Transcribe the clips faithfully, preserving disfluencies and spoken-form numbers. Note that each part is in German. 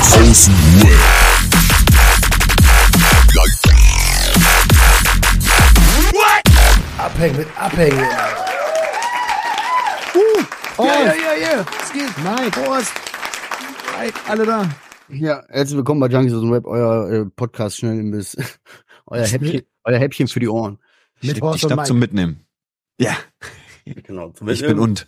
Außen Abhängen mit Abhängen. Uh, oh, Ja, ja, ja, ja. Es geht. Mike. Prost. Hi, alle da. Ja, herzlich willkommen bei Junkies aus dem Web, euer äh, Podcast schnell im Biss. euer Häppchen, euer Häppchen für die Ohren. Mit Ich, Horst ich und schnapp Mike. zum Mitnehmen. Ja, Genau, zum ich bin und.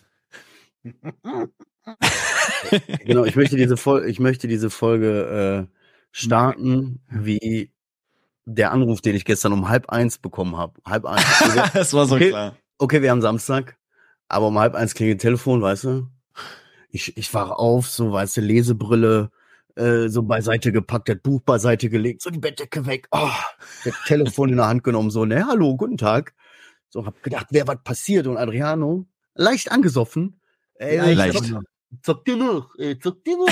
Genau, ich möchte diese Folge, ich möchte diese Folge äh, starten, wie der Anruf, den ich gestern um halb eins bekommen habe. Halb eins. Das war so Okay. klar. Okay, wir haben Samstag, aber um halb eins klingelt Telefon, weißt du? Ich, ich wach auf, so, weißt du, Lesebrille, äh, so beiseite gepackt, das Buch beiseite gelegt, so die Bettdecke weg, oh, das Telefon in der Hand genommen, so, ne, hallo, guten Tag. So, hab gedacht, wer was passiert und Adriano, leicht angesoffen, ey, Ja, ey, leicht. Zock, zock dir noch, ey, zock dir noch.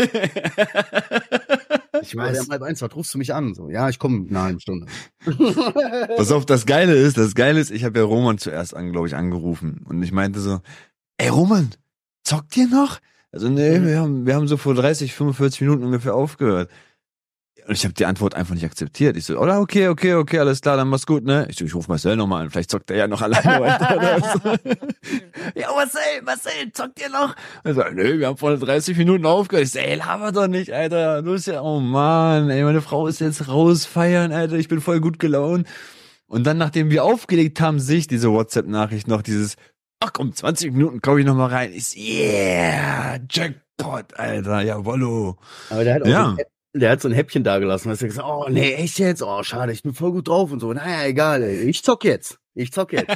Ich Ich weiß. weiß. Um halb eins, was rufst du mich an? So, ja, ich komme in einer halben Stunde. Pass auf, das Geile ist, das Geile ist, ich habe ja Roman zuerst an, glaube ich, angerufen und ich meinte so, ey Roman, zockt ihr noch? Also nee, Mhm. wir haben wir haben so vor dreißig, fünfundvierzig Minuten ungefähr aufgehört. Und ich habe die Antwort einfach nicht akzeptiert. Ich so, oder okay, okay, okay, alles klar, dann mach's gut, ne? Ich so, ich ruf Marcel nochmal an, vielleicht zockt er ja noch alleine weiter oder so. Ja, Marcel, Marcel, zockt ihr noch? Er sagt, nee, wir haben vor dreißig Minuten aufgehört. Ich so, ey, laber doch nicht, Alter. Du bist ja, oh Mann, ey, meine Frau ist jetzt raus feiern, Alter, ich bin voll gut gelaunt. Und dann, nachdem wir aufgelegt haben, sehe ich diese WhatsApp-Nachricht noch, dieses, ach komm, zwanzig Minuten komm ich noch mal rein. Ich so, yeah, Jackpot, Alter, jawollo. Aber der hat auch Ja. so ein Häpp- der hat so ein Häppchen da gelassen. Da hast du gesagt, oh nee, echt jetzt? Oh, schade, ich bin voll gut drauf und so. Naja, egal, ey. Ich zock jetzt. Ich zock jetzt.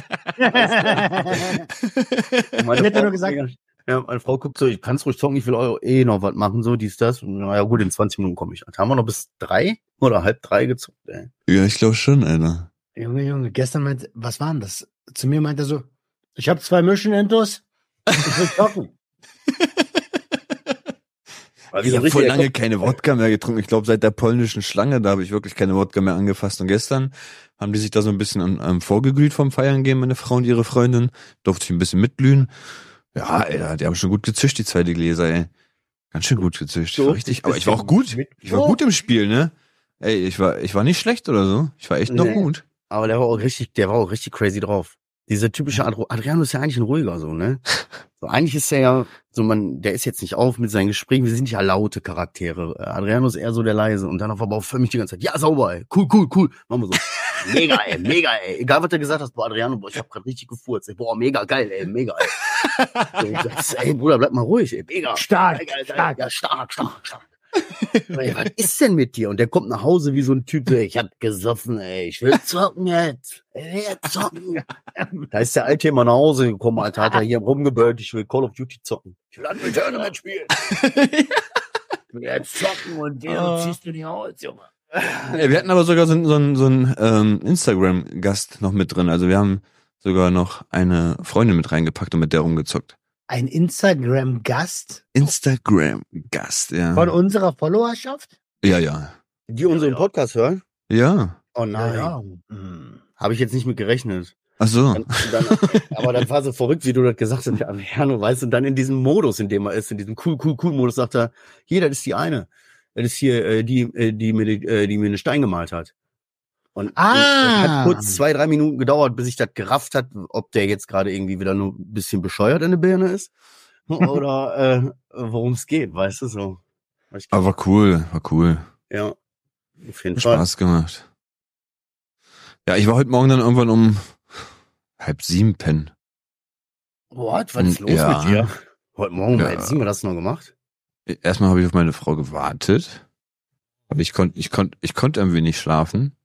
Und meine Hätte Frau- nur gesagt- Ja, meine Frau guckt so, ich kann's ruhig zocken, ich will eure eh noch was machen, so, dies, das. Und naja, gut, in zwanzig Minuten komme ich. Haben wir noch bis drei oder halb drei gezockt, ey. Ja, ich glaube schon, Alter. Junge, Junge, gestern meinte, was war denn das? Zu mir meinte er so, ich habe zwei Mission-Entos, ich will zocken. Also Ich so habe voll richtig- lange keine Wodka mehr getrunken. Ich glaube, seit der polnischen Schlange, da habe ich wirklich keine Wodka mehr angefasst. Und gestern haben die sich da so ein bisschen an, an vorgeglüht vom Feiern gehen, meine Frau und ihre Freundin. Durfte ich ein bisschen mitglühen. Ja, Alter, die haben schon gut gezischt, die zwei die Gläser, ey. Ganz schön gut gezischt. So, War richtig, aber ich war auch gut. Ich war gut im Spiel, ne? Ey, ich war, ich war nicht schlecht oder so. Ich war echt noch Nee. gut. Aber der war auch richtig, der war auch richtig crazy drauf. Dieser typische Adro Adriano ist ja eigentlich ein ruhiger, so, ne? So, eigentlich ist er ja, so man, der ist jetzt nicht auf mit seinen Gesprächen, wir sind ja laute Charaktere. Äh, Adriano ist eher so der leise und dann auf aber auch für mich die ganze Zeit, ja, sauber, ey, cool, cool, cool. Machen wir so. Mega, ey, mega, ey. Egal, was du gesagt hast, boah, Adriano, boah, ich hab grad richtig gefurzt, ey, boah, mega geil, ey, mega, ey. So, ich dachte, ey, Bruder, bleib mal ruhig, ey, mega. Stark, Geil, geil, stark. Ja, stark, stark, stark. Ey, was ist denn mit dir? Und der kommt nach Hause wie so ein Typ, ey, ich hab gesoffen, ey, ich will zocken jetzt. Ich will jetzt zocken. Da ist der Alte immer nach Hause gekommen, Alter, hat er hier rumgeböllt, ich will Call of Duty zocken. Ich will Unreal Tournament spielen. Ich will jetzt zocken und den Oh. ziehst du nicht aus, Junge. Ey, wir hatten aber sogar so, einen- so, einen- so einen ähm, Instagram-Gast noch mit drin. Also wir haben sogar noch eine Freundin mit reingepackt und mit der rumgezockt. Ein Instagram-Gast Instagram-Gast, ja. von unserer Followerschaft? Ja, ja. Die unseren Podcast hören? Ja. Oh nein. Ja. Hm. Habe ich jetzt nicht mit gerechnet. Ach so. Dann, dann, aber dann war so verrückt, wie du das gesagt hast, Adriano, weißt du, und dann in diesem Modus, in dem er ist, in diesem cool, cool, cool Modus, sagt er, hier, das ist die eine. Das ist hier, äh, die, äh, die mir, die, äh, die mir eine Stein gemalt hat. Und Ah. und es hat kurz zwei, drei Minuten gedauert, bis ich das gerafft hat, ob der jetzt gerade irgendwie wieder nur ein bisschen bescheuert in der Birne ist. Oder äh, worum es geht, weißt du so. Ich, Aber war cool, war cool. ja, auf jeden Hat Fall. Spaß gemacht. Ja, ich war heute Morgen dann irgendwann um halb sieben pennen. What? Was ist los Ja. mit dir? Heute Morgen, Ja. ja. Jetzt sind wir das noch gemacht. Erstmal habe ich auf meine Frau gewartet. Aber ich konnte, ich konnte, ich konnte irgendwie nicht schlafen.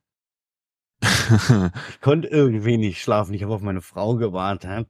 Ich konnte irgendwie nicht schlafen. Ich habe auf meine Frau gewartet.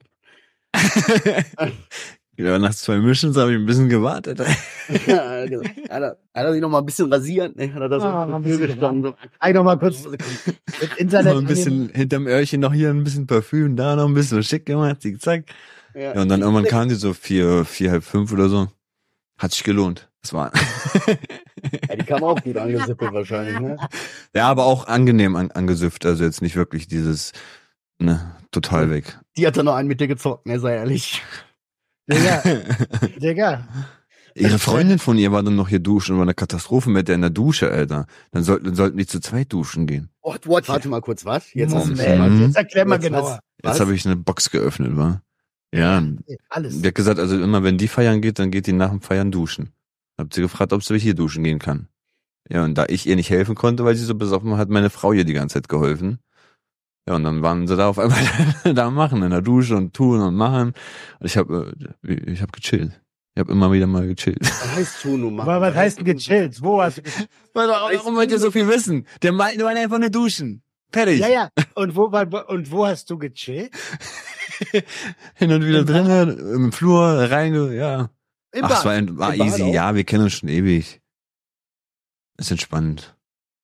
Ja, nach zwei Missions habe ich ein bisschen gewartet. Ja, hat, er, hat er sich noch mal ein bisschen rasiert, ne? Hat er da so Ah, im ein Flügel bisschen gestanden. Eigentlich noch mal kurz mit Internet. Noch ein bisschen hinterm Öhrchen noch hier ein bisschen Parfüm, da noch ein bisschen schick gemacht, zick, zack. Ja, und dann irgendwann kam die so vier, vier, halb fünf oder so. Hat sich gelohnt. Das war. Ja, die kam auch gut angesippelt wahrscheinlich, ne? Ja, aber auch angenehm an, angesüfft. Also jetzt nicht wirklich dieses, ne, total weg. Die hat dann noch einen mit dir gezockt, ne, sei ehrlich. Digga, Digga. Ihre Freundin von ihr war dann noch hier duschen, war eine Katastrophe mit der in der Dusche, Alter. Dann sollten, sollten die zu zweit duschen gehen. What, what? Warte mal kurz, was? Jetzt hast du Moment, jetzt erklär mal Jetzt genauer. Was? Jetzt habe ich eine Box geöffnet, wa? Ja. Alles. Die hat gesagt, also immer wenn die feiern geht, dann geht die nach dem Feiern duschen. Hab sie gefragt, ob sie hier duschen gehen kann. Ja, und da ich ihr nicht helfen konnte, weil sie so besoffen war, hat meine Frau ihr die ganze Zeit geholfen. Ja, und dann waren sie da auf einmal da machen, in der Dusche und tun und machen. Und ich habe ich hab gechillt. Ich habe immer wieder mal gechillt. Was heißt tun und machen? Aber was heißt denn gechillt? Wo hast du gechillt? Warum wollt ihr so viel wissen? Der meint nur einfach nur duschen. Fertig. Ja, ja. Und wo, war- und wo hast du gechillt? Hin und wieder drinnen, im Flur, rein, ja. Im Ach, es war, Bad. war Im Bad easy. auch? Ja, wir kennen uns schon ewig. Ist entspannt.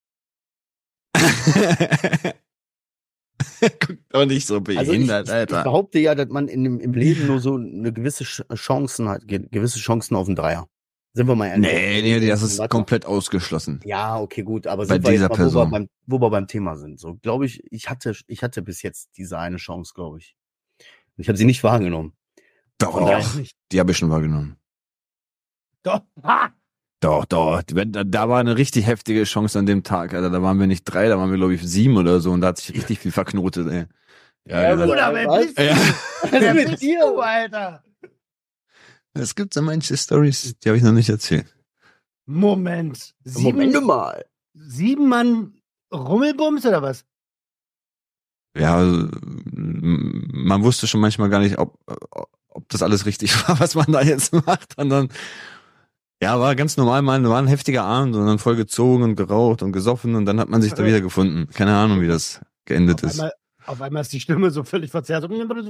Guck doch nicht so Also ich, behindert, ich, ich Alter. behaupte ja, dass man in dem, im Leben nur so eine gewisse Ch- Chancen hat, ge- gewisse Chancen auf einen Dreier. Sind wir mal ehrlich. Nee, nee, das ist Warte mal. komplett ausgeschlossen. Ja, okay, gut, aber Bei sind wir dieser jetzt mal, wo wir, Person. beim, wo wir beim Thema sind. So, glaube ich, ich hatte, ich hatte bis jetzt diese eine Chance, glaube ich. Ich habe sie nicht wahrgenommen. Doch, Von daher- doch. Die habe ich schon wahrgenommen. Doch. Ha! Doch, doch. Wenn- Da, da war eine richtig heftige Chance an dem Tag, Alter. Da waren wir nicht drei, da waren wir, glaube ich, sieben oder so. Und da hat sich richtig viel verknotet, ey. Ja, genau. Bruder, wer Was? bist du? Ja. Wer mit bist dir? du, Alter? Es gibt so manche Stories, die habe ich noch nicht erzählt. Moment. Moment Sieben, mal. sieben Mann Rummelbums oder was? Ja, also, m- man wusste schon manchmal gar nicht, ob, ob das alles richtig war, was man da jetzt macht. Und dann, ja, war ganz normal, man war ein heftiger Abend und dann voll gezogen und geraucht und gesoffen und dann hat man sich da wieder gefunden. Keine Ahnung, wie das geendet Auf ist. einmal, auf einmal ist die Stimme so völlig verzerrt.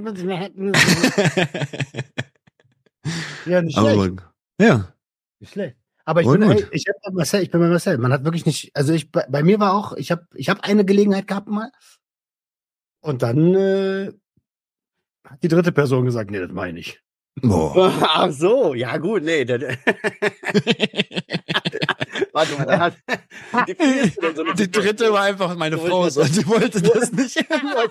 Ja, nicht Aber schlecht. ja, Nicht schlecht. Aber ich Voll bin, gut. ey, ich, hab bei Marcel, ich bin bei Marcel. Man hat wirklich nicht, also ich, bei, bei mir war auch, ich habe ich hab eine Gelegenheit gehabt mal. Und dann äh, hat die dritte Person gesagt, nee, das meine ich. boah. Ach so, ja gut, nee. Der, der Warte mal, da hat die, so eine- Die dritte war einfach meine So Frau, wollte ich und die wollte das nicht.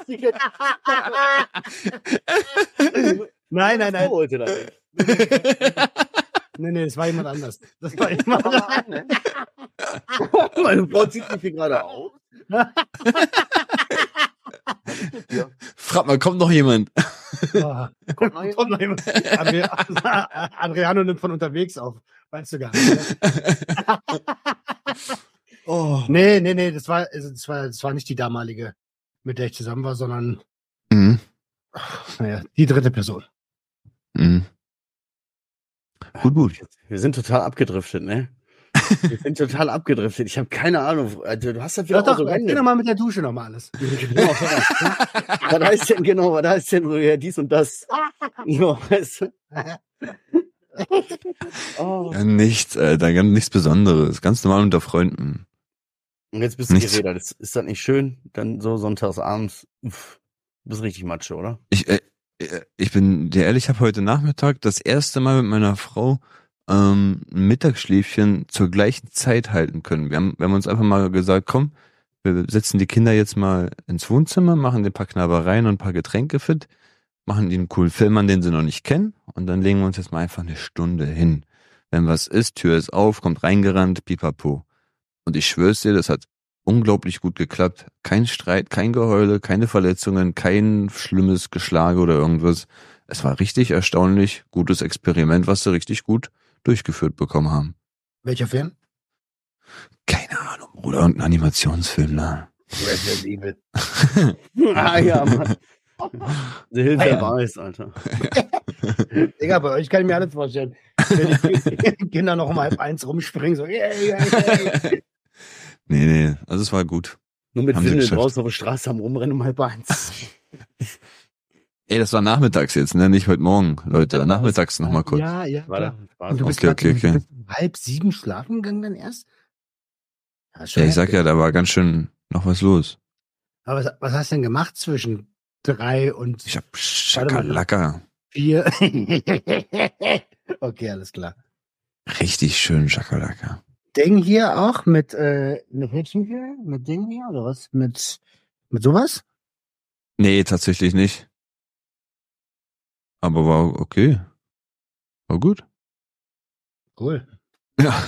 Nein, nein, nein. So wollte das nicht. Nee, nee, das war jemand anders. Das war jemand anders. Meine Frau zieht mich hier gerade auf. Frag mal, kommt noch jemand? Oh, kommt, noch kommt noch jemand. Adri- Adriano nimmt von unterwegs auf. Weißt du gar nicht. Ne? Oh. Nee, nee, nee, das war, also das war, das war nicht die damalige, mit der ich zusammen war, sondern, Mhm. naja, die dritte Person. Mhm. Gut, gut. Wir sind total abgedriftet, ne? Wir sind total abgedriftet. Ich habe keine Ahnung. Also, du hast das wieder Doch, auch so doch, erzähl doch reinge- mal mit der Dusche nochmal alles. Genau, was heißt denn genau, was heißt denn so, ja, dies und das? Ja, weißt du? Oh. Ja, nichts, Alter, ganz nichts Besonderes. Ganz normal unter Freunden. Und jetzt bist du Nichts. geredet. Ist, ist das nicht schön? Dann so sonntagsabends. Uff, du bist richtig Matsche, oder? Ich, äh, äh, ich bin dir ehrlich, ich habe heute Nachmittag das erste Mal mit meiner Frau ähm, ein Mittagsschläfchen zur gleichen Zeit halten können. Wir haben, wir haben uns einfach mal gesagt, komm, wir setzen die Kinder jetzt mal ins Wohnzimmer, machen ein paar Knabbereien und ein paar Getränke fit, machen ihnen einen coolen Film an, den sie noch nicht kennen, und dann legen wir uns jetzt mal einfach eine Stunde hin. Wenn was ist, Tür ist auf, kommt reingerannt, pipapo. Und ich schwör's dir, das hat unglaublich gut geklappt. Kein Streit, kein Geheule, keine Verletzungen, kein schlimmes Geschlage oder irgendwas. Es war richtig erstaunlich gutes Experiment, was sie richtig gut durchgeführt bekommen haben. Welcher Film? Keine Ahnung, Bruder, irgendein Animationsfilm, ne? Resident Evil. Ah ja, Mann. Der Hilfe Ah, ja. weiß, Alter. Digga, bei euch kann ich mir alles vorstellen. Wenn die Kinder noch um halb eins rumspringen, so, yeah, yeah, yeah. Nee, nee, also es war gut. Nur mit Haben sie Windeln geschafft. draußen auf der Straße am Rumrennen um halb eins. Ey, das war nachmittags jetzt, ne? Nicht heute Morgen, Leute. Nachmittags nochmal kurz. Ja, ja. War klar. da? War Und du so. bist, Okay, okay, grad- okay. du bist um halb sieben schlafen gegangen dann erst? Ja, ist schon Ja, ich sag heftig. ja, da war ganz schön noch was los. Aber was, was hast du denn gemacht zwischen drei und Ich hab Schakalaka. vier? Okay, alles klar. Richtig schön Schakalaka. Ding hier auch mit, äh, mit Häppchen hier? Mit Ding hier oder was? Mit, mit sowas? Nee, tatsächlich nicht. Aber war okay. War gut. Cool. Ja.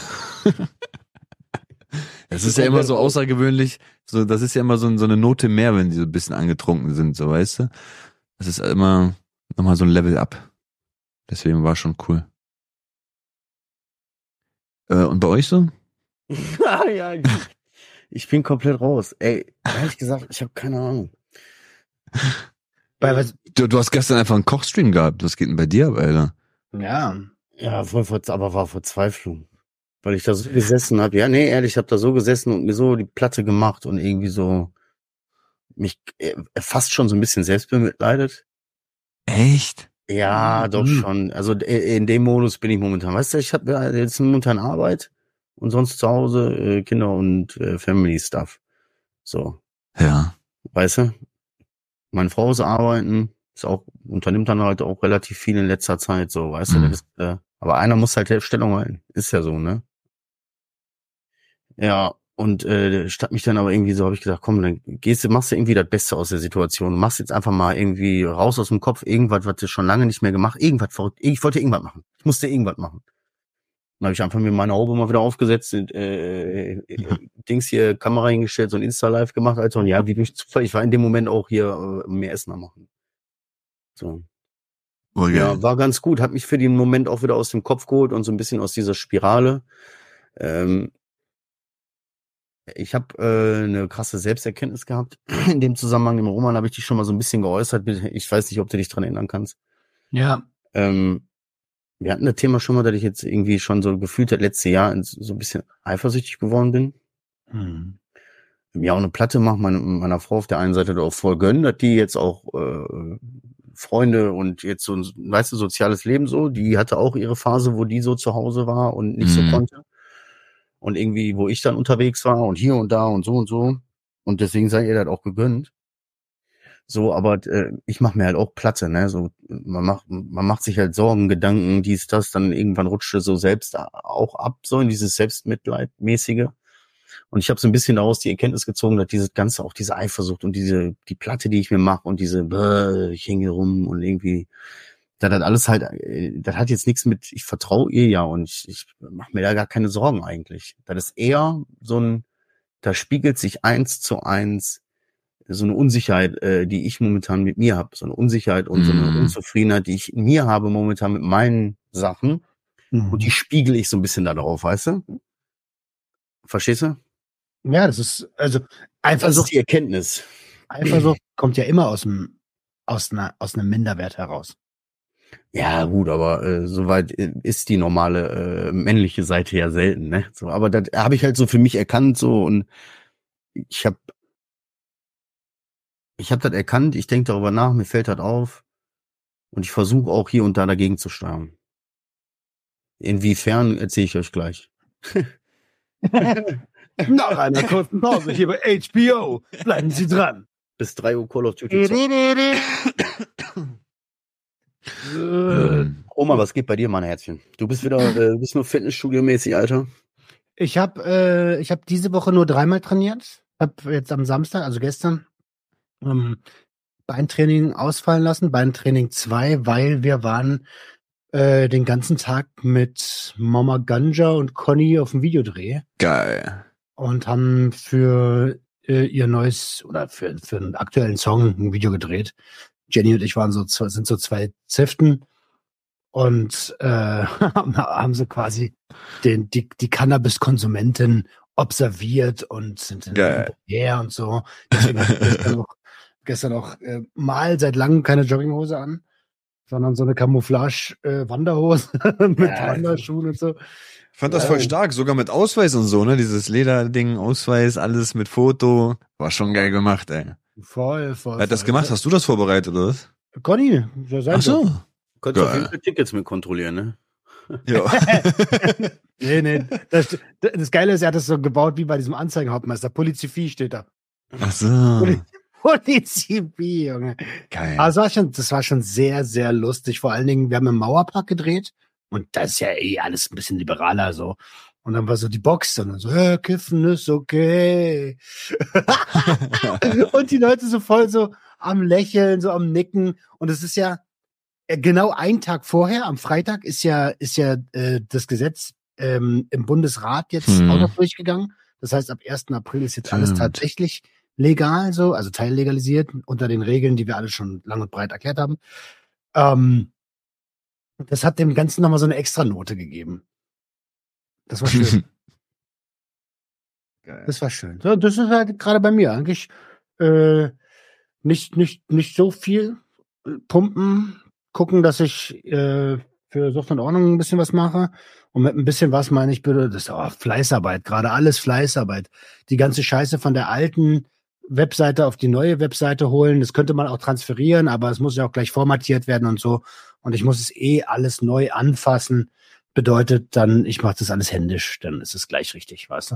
Das ist ja immer so außergewöhnlich, so, das ist ja immer so, so eine Note mehr, wenn die so ein bisschen angetrunken sind, so, weißt du? Das ist immer nochmal so ein Level up. Deswegen war schon cool. Äh, und bei euch so? Ja, ja, ich bin komplett raus. Ey, ehrlich gesagt, ich habe keine Ahnung. Bei was? Du, du hast gestern einfach einen Kochstream gehabt. Was geht denn bei dir ab, Alter? Ja. Ja, voll, vor- aber war Verzweiflung. Weil ich da so gesessen habe. Ja, nee, ehrlich, ich habe da so gesessen und mir so die Platte gemacht und irgendwie so mich äh, fast schon so ein bisschen selbst bemitleidet. Echt? Ja, doch Mhm. schon. Also äh, in dem Modus bin ich momentan. Weißt du, ich habe ja jetzt momentan Arbeit und sonst zu Hause äh, Kinder und äh, Family Stuff. So, Ja. weißt du? Meine Frau ist arbeiten, ist auch, unternimmt dann halt auch relativ viel in letzter Zeit, so, weißt Mhm. du, das ist, äh, aber einer muss halt Stellung halten. Ist ja so, ne? Ja, und äh, statt mich dann aber irgendwie so, habe ich gesagt, komm, dann gehst du, machst du irgendwie das Beste aus der Situation. Du machst jetzt einfach mal irgendwie raus aus dem Kopf irgendwas, was du schon lange nicht mehr gemacht, irgendwas verrückt. Ich wollte irgendwas machen. Ich musste irgendwas machen. Dann habe ich einfach mir meine Haube mal wieder aufgesetzt, äh, äh, Dings hier, Kamera hingestellt, so ein Insta-Live gemacht, also und ja, wie durch Zufall, ich war in dem Moment auch hier äh, mehr Essen am machen. So. Oh, Ja, geil. war ganz gut, hat mich für den Moment auch wieder aus dem Kopf geholt und so ein bisschen aus dieser Spirale. Ähm, ich habe äh, eine krasse Selbsterkenntnis gehabt. In dem Zusammenhang, im Roman habe ich dich schon mal so ein bisschen geäußert. Ich weiß nicht, ob du dich dran erinnern kannst. Ja. Ähm, wir hatten das Thema schon mal, dass ich jetzt irgendwie schon so gefühlt das letzte Jahr so ein bisschen eifersüchtig geworden bin. Mhm. Ja, auch eine Platte mache, meine, meiner Frau auf der einen Seite auch voll gönnen, dass die jetzt auch äh, Freunde und jetzt so ein, weißt du, soziales Leben so, die hatte auch ihre Phase, wo die so zu Hause war und nicht Mhm. so konnte. Und irgendwie, wo ich dann unterwegs war und hier und da und so und so. Und deswegen sei ihr das auch gegönnt. So, aber äh, ich mache mir halt auch Platte, ne? So, man macht, man macht sich halt Sorgen, Gedanken, dies, das, dann irgendwann rutschte so selbst auch ab, so in dieses Selbstmitleidmäßige. Und ich habe so ein bisschen daraus die Erkenntnis gezogen, dass dieses Ganze, auch diese Eifersucht und diese, die Platte, die ich mir mache und diese, bäh, ich hänge hier rum und irgendwie, das hat alles halt, äh, das hat jetzt nichts mit, ich vertraue ihr ja und ich, ich mache mir da gar keine Sorgen eigentlich. Das ist eher so ein, da spiegelt sich eins zu eins so eine Unsicherheit, äh, die ich momentan mit mir habe, so eine Unsicherheit und so eine Mhm. Unzufriedenheit, die ich in mir habe momentan mit meinen Sachen Mhm. und die spiegel ich so ein bisschen da drauf, weißt du? Verstehst du? Ja, das ist, also, Das ist Eifersucht, die Erkenntnis. Eifersucht kommt ja immer aus dem, aus einer, aus einem Minderwert heraus. Ja, gut, aber äh, soweit äh, ist die normale äh, männliche Seite ja selten, ne? So, aber das habe ich halt so für mich erkannt so und ich habe ich habe das erkannt, ich denke darüber nach, mir fällt das auf und ich versuche auch hier und da dagegen zu steuern. Inwiefern erzähle ich euch gleich. Nach einer kurzen Pause hier bei H B O. Bleiben Sie dran. Bis drei Uhr Call of Duty. zocken. Ähm, Oma, was geht bei dir, mein Herzchen? Du bist wieder, äh, du bist nur Fitnessstudio-mäßig, Alter. Ich habe äh, ich hab diese Woche nur dreimal trainiert. Hab jetzt am Samstag, also gestern, ähm, Beintraining ausfallen lassen. Beintraining zwei, weil wir waren äh, den ganzen Tag mit Mama Ganja und Conny auf dem Videodreh geil. und haben für äh, ihr neues oder für, für einen aktuellen Song ein Video gedreht. Jenny und ich waren so sind so zwei Ziften und äh, haben sie quasi den, die, die Cannabis-Konsumentin observiert und sind in Geil. her und so. Deswegen hatte ich gestern auch, gestern auch äh, mal seit langem keine Jogginghose an, sondern so eine Camouflage-Wanderhose äh, mit Ja, Wanderschuhen und so. Ich fand das Ja. voll stark, sogar mit Ausweis und so, ne? Dieses Lederding, Ausweis, alles mit Foto. War schon geil gemacht, ey. Voll, voll. Wer hat das voll. gemacht? Hast du das vorbereitet, oder was? Conny, ja, sein Ach so. Könntest auf Geil. jeden Fall Tickets mit kontrollieren, ne? Ja. Nee, nee. Das, das Geile ist, er hat das so gebaut wie bei diesem Anzeigenhauptmeister. Polizifie steht da. Ach so. Poli- Polizifie, Junge. Geil. Aber es war schon, das war schon sehr, sehr lustig. Vor allen Dingen, wir haben im Mauerpark gedreht und das ist ja eh alles ein bisschen liberaler so. Und dann war so die Box und dann so, äh, Kiffen ist okay. Und die Leute so voll so am Lächeln, so am Nicken. Und es ist ja äh, genau ein Tag vorher, am Freitag, ist ja, ist ja äh, das Gesetz ähm, im Bundesrat jetzt Hm. auch noch durchgegangen. Das heißt, ab ersten April ist jetzt alles Stimmt. tatsächlich legal, so, also teillegalisiert unter den Regeln, die wir alle schon lang und breit erklärt haben. Ähm, das hat dem Ganzen nochmal so eine extra Note gegeben. Das war schön. Das war schön. So, das ist halt gerade bei mir eigentlich äh, nicht, nicht, nicht so viel pumpen, gucken, dass ich äh, für Sucht und Ordnung ein bisschen was mache. Und mit ein bisschen was meine ich bitte, das ist auch Fleißarbeit, gerade alles Fleißarbeit. Die ganze Scheiße von der alten Webseite auf die neue Webseite holen, das könnte man auch transferieren, aber es muss ja auch gleich formatiert werden und so. Und ich muss es eh alles neu anfassen. Bedeutet dann, ich mache das alles händisch, dann ist es gleich richtig, weißt du?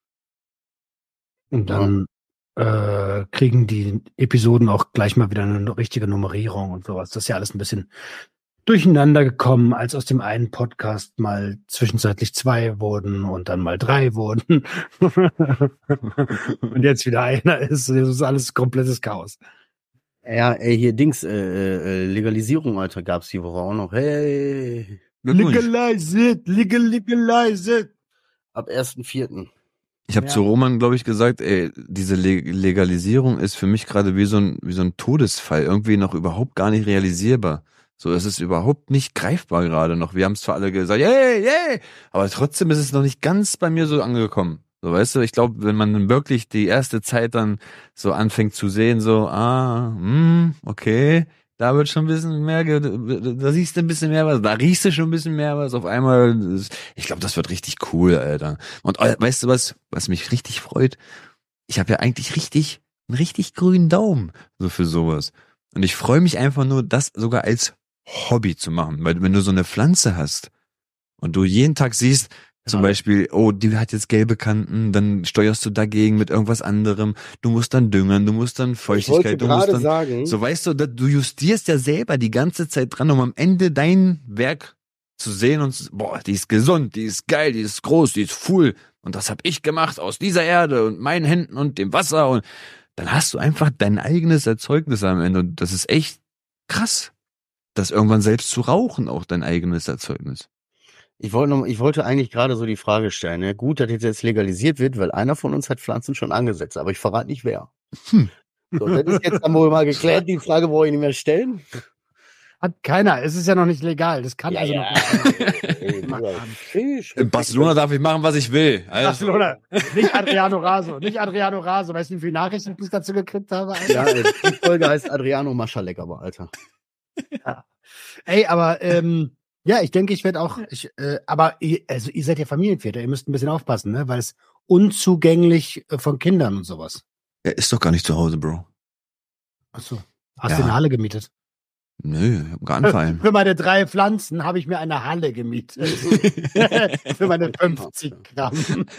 Und dann ja. äh, kriegen die Episoden auch gleich mal wieder eine richtige Nummerierung und sowas. Das ist ja alles ein bisschen durcheinander gekommen, als aus dem einen Podcast mal zwischenzeitlich zwei wurden und dann mal drei wurden. Und jetzt wieder einer ist. Das ist alles komplettes Chaos. Ja, ey, hier Dings, äh, äh, Legalisierung, Alter, gab's die Woche auch noch. Hey. Legalize it, legal, legalize it. Ab ersten vierten Ich habe Ja. zu Roman, glaube ich, gesagt, ey, diese Le- Legalisierung ist für mich gerade wie so ein wie so ein Todesfall, irgendwie noch überhaupt gar nicht realisierbar. So, es ist überhaupt nicht greifbar gerade noch. Wir haben es zwar alle gesagt, yay, yay, aber trotzdem ist es noch nicht ganz bei mir so angekommen. So, weißt du, ich glaube, wenn man dann wirklich die erste Zeit dann so anfängt zu sehen, so, ah, hm, okay, da wird schon ein bisschen mehr, ge- da siehst du ein bisschen mehr was, da riechst du schon ein bisschen mehr was, auf einmal, ich glaube, das wird richtig cool, Alter. Und äh, weißt du was, was mich richtig freut? Ich habe ja eigentlich richtig, einen richtig grünen Daumen, so für sowas. Und ich freue mich einfach nur, das sogar als Hobby zu machen, weil wenn du so eine Pflanze hast und du jeden Tag siehst, zum Ja. Beispiel, oh, die hat jetzt gelbe Kanten, dann steuerst du dagegen mit irgendwas anderem, du musst dann düngern, du musst dann Feuchtigkeit, du musst dann, sagen, so weißt du, da- du justierst ja selber die ganze Zeit dran, um am Ende dein Werk zu sehen und zu- boah, die ist gesund, die ist geil, die ist groß, die ist full und das habe ich gemacht aus dieser Erde und meinen Händen und dem Wasser und dann hast du einfach dein eigenes Erzeugnis am Ende und das ist echt krass, das irgendwann selbst zu rauchen, auch dein eigenes Erzeugnis. ich wollte noch, ich wollte eigentlich gerade so die Frage stellen, ja, gut, dass jetzt legalisiert wird, weil einer von uns hat Pflanzen schon angesetzt, aber ich verrate nicht wer. Hm. So, das ist jetzt dann wohl mal geklärt, die Frage brauche ich nicht mehr stellen. Hat keiner. Es ist ja noch nicht legal. Das kann also noch nicht. Ey, Bruder, ich- In Barcelona darf ich machen, was ich will. Also, Barcelona. Nicht Adriano Raso. Nicht Adriano Raso. Weißt du, wie viele Nachrichten ich dazu gekriegt habe? Alter? Ja, ey, die Folge heißt Adriano Maschalek, aber Alter. Ey, aber ähm, ja, ich denke, ich werde auch, ich, äh, aber ihr, also ihr seid ja Familienväter, ihr müsst ein bisschen aufpassen, ne? Weil es unzugänglich äh, von Kindern und sowas. er ist doch gar nicht zu Hause, Bro. Achso. Hast Ja. du eine Halle gemietet? Nö, ich hab gar einen Verein. Für meine drei Pflanzen habe ich mir eine Halle gemietet. Für meine fünfzig Gramm.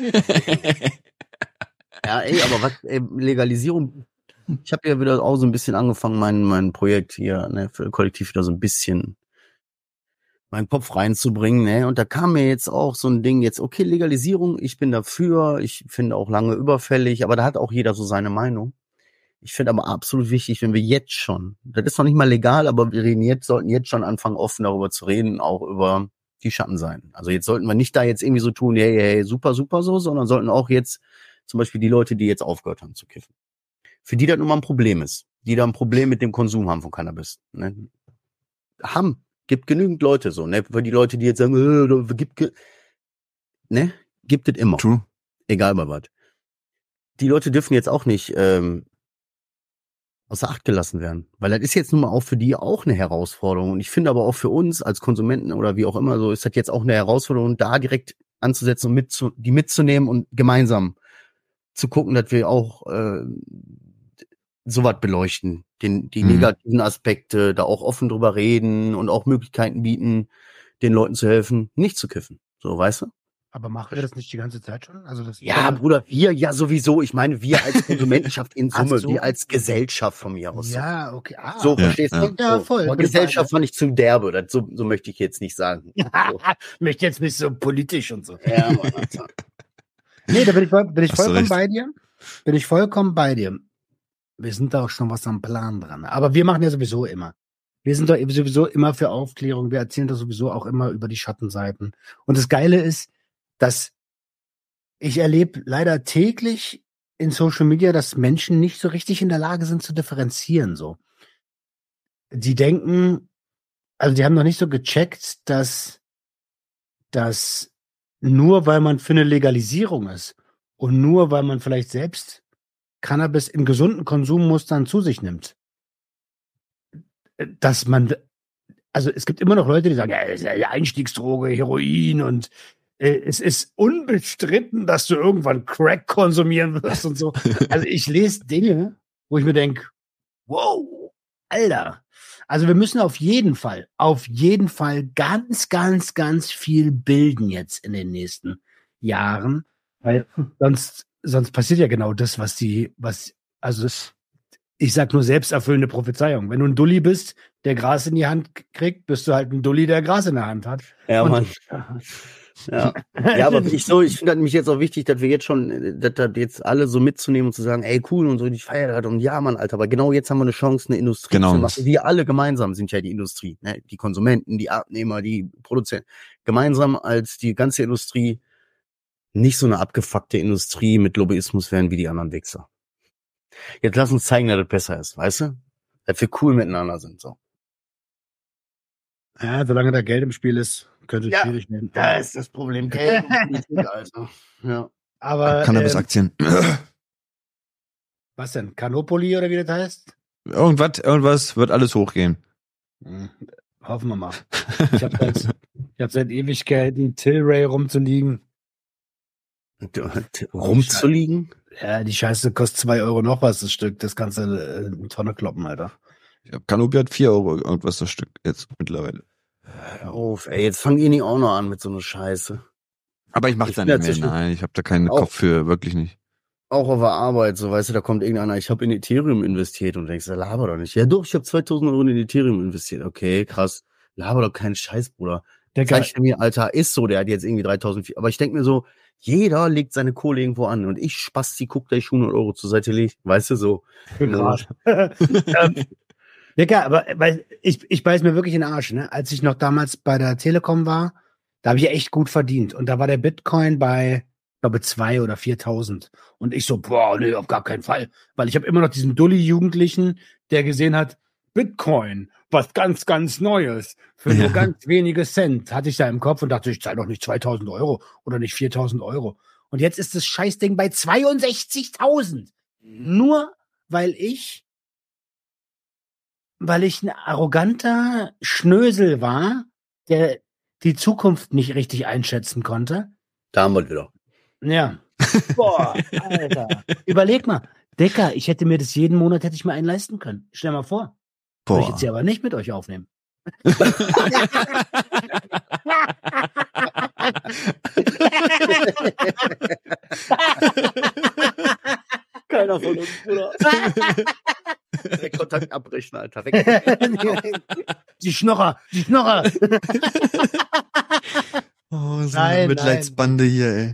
Ja, ey, aber was, ey, Legalisierung. Ich habe ja wieder auch so ein bisschen angefangen, mein, mein Projekt hier, ne, für Kollektiv wieder so ein bisschen meinen Kopf reinzubringen, ne, und da kam mir jetzt auch so ein Ding jetzt, okay, Legalisierung, ich bin dafür, ich finde auch lange überfällig, aber da hat auch jeder so seine Meinung. Ich finde aber absolut wichtig, wenn wir jetzt schon, das ist noch nicht mal legal, aber wir reden jetzt, sollten jetzt schon anfangen, offen darüber zu reden, auch über die Schattenseiten. Also jetzt sollten wir nicht da jetzt irgendwie so tun, hey, hey, super, super so, sondern sollten auch jetzt zum Beispiel die Leute, die jetzt aufgehört haben zu kiffen, für die das nun mal ein Problem ist, die da ein Problem mit dem Konsum haben von Cannabis, ne? Haben, gibt genügend Leute so, ne? Für die Leute, die jetzt sagen, äh, gibt, ge ne? Gibt es immer. True. Egal bei was. Die Leute dürfen jetzt auch nicht ähm, außer Acht gelassen werden, weil das ist jetzt nun mal auch für die auch eine Herausforderung. Und ich finde aber auch für uns als Konsumenten oder wie auch immer so, ist das jetzt auch eine Herausforderung, da direkt anzusetzen und mitzu die mitzunehmen und gemeinsam zu gucken, dass wir auch äh, sowas beleuchten, den die Mhm. negativen Aspekte, da auch offen drüber reden und auch Möglichkeiten bieten, den Leuten zu helfen, nicht zu kiffen. So, weißt du? Aber machen wir das nicht die ganze Zeit schon? Also das Ja, Bruder, wir ja sowieso. Ich meine, wir als Konsumentenschaft in Ach Summe, so. wir als Gesellschaft von mir aus. Ja, okay. Ah. So, Ja, verstehst ja. du? Ja, So. voll. Aber Bin Gesellschaft bei fand ich zu derbe. Das, so, so möchte ich jetzt nicht sagen. So. Möchte jetzt nicht so politisch und so. Ja, Mann, Alter. Nee, da bin ich, voll- bin ich Hast du vollkommen recht. bei dir. Bin ich vollkommen bei dir. Wir sind da auch schon was am Plan dran. Aber wir machen ja sowieso immer. Wir sind doch sowieso immer für Aufklärung. Wir erzählen da sowieso auch immer über die Schattenseiten. Und das Geile ist, dass ich erlebe leider täglich in Social Media, dass Menschen nicht so richtig in der Lage sind zu differenzieren, so. Die denken, also die haben noch nicht so gecheckt, dass, dass nur weil man für eine Legalisierung ist und nur weil man vielleicht selbst Cannabis in gesunden Konsummustern zu sich nimmt, dass man, also es gibt immer noch Leute, die sagen, ja, das ist ja Einstiegsdroge, Heroin und äh, es ist unbestritten, dass du irgendwann Crack konsumieren wirst und so. Also ich lese Dinge, wo ich mir denke, wow, Alter. Also wir müssen auf jeden Fall, auf jeden Fall ganz, ganz, ganz viel bilden jetzt in den nächsten Jahren, weil sonst, sonst passiert ja genau das, was die, was, also das, ich sag nur selbsterfüllende Prophezeiung. Wenn du ein Dulli bist, der Gras in die Hand kriegt, bist du halt ein Dulli, der Gras in der Hand hat. Ja, Und- Mann. Ja. Ja, aber ich so, ich finde nämlich jetzt auch wichtig, dass wir jetzt schon, dass das jetzt alle so mitzunehmen und zu sagen, ey, cool und so, die feiern das und ja, Mann, Alter, aber genau jetzt haben wir eine Chance, eine Industrie Genau. zu machen. Wir alle gemeinsam sind ja die Industrie, ne? Die Konsumenten, die Abnehmer, die Produzenten. Gemeinsam als die ganze Industrie, nicht so eine abgefuckte Industrie mit Lobbyismus werden wie die anderen Wichser. Jetzt lass uns zeigen, dass das besser ist, weißt du? Dass wir cool miteinander sind, so. Ja, solange da Geld im Spiel ist, könnte es Ja, schwierig werden. Da ist das Problem. Geld und Politik, Alter. Ja. Aber ähm, Cannabis-Aktien. was denn? Canopoli oder wie das heißt? Irgendwas, irgendwas wird alles hochgehen. Hm, hoffen wir mal. Ich habe seit, ich hab seit Ewigkeiten Tilray rumzuliegen. Rumzuliegen? Ja, die Scheiße kostet zwei Euro noch was das Stück. Das kannst du äh, in eine Tonne kloppen, Alter. Ich hab Canopy hat vier Euro irgendwas das Stück jetzt mittlerweile. Hör auf, ey, jetzt fangen ihr nicht auch noch an mit so einer Scheiße. Aber ich mach Ich da bin nicht mehr. dazwischen. Nein, ich habe da keinen Auch. Kopf für, wirklich nicht. Auch auf der Arbeit, so, weißt du, da kommt irgendeiner, ich habe in Ethereum investiert und du denkst, laber doch nicht. Ja doch, ich habe zweitausend Euro in Ethereum investiert. Okay, krass. Laber doch keinen Scheiß, Bruder. Digga, Zeig mir, Alter, ist so, der hat jetzt irgendwie dreitausend. Aber ich denk mir so, jeder legt seine Kohle irgendwo an und ich Spasti, guck, da ich hundert Euro zur Seite lege. Weißt du, so. für Gras. ähm, Digga, aber weil ich, ich beiß mir wirklich in den Arsch, ne? Als ich noch damals bei der Telekom war, da habe ich echt gut verdient. Und da war der Bitcoin bei, ich glaube, zwei oder viertausend. Und ich so, boah, nee, auf gar keinen Fall. Weil ich habe immer noch diesen Dulli-Jugendlichen, der gesehen hat, Bitcoin, was ganz, ganz Neues. Für Ja. nur ganz wenige Cent hatte ich da im Kopf und dachte, ich zahle doch nicht zweitausend Euro oder nicht viertausend Euro. Und jetzt ist das Scheißding bei zweiundsechzigtausend. Nur weil ich weil ich ein arroganter Schnösel war, der die Zukunft nicht richtig einschätzen konnte. Da haben wir das wieder. Ja. Boah, Alter. Überleg mal. Dicker, ich hätte mir das jeden Monat, hätte ich mir einen leisten können. Stell mal vor. Soll ich jetzt hier aber nicht mit euch aufnehmen. Keiner von uns, Bruder. Weg Kontakt abbrechen, Alter. Weg. Die Schnorrer, die Schnorrer. Oh, so Nein, eine Mitleidsbande hier, ey.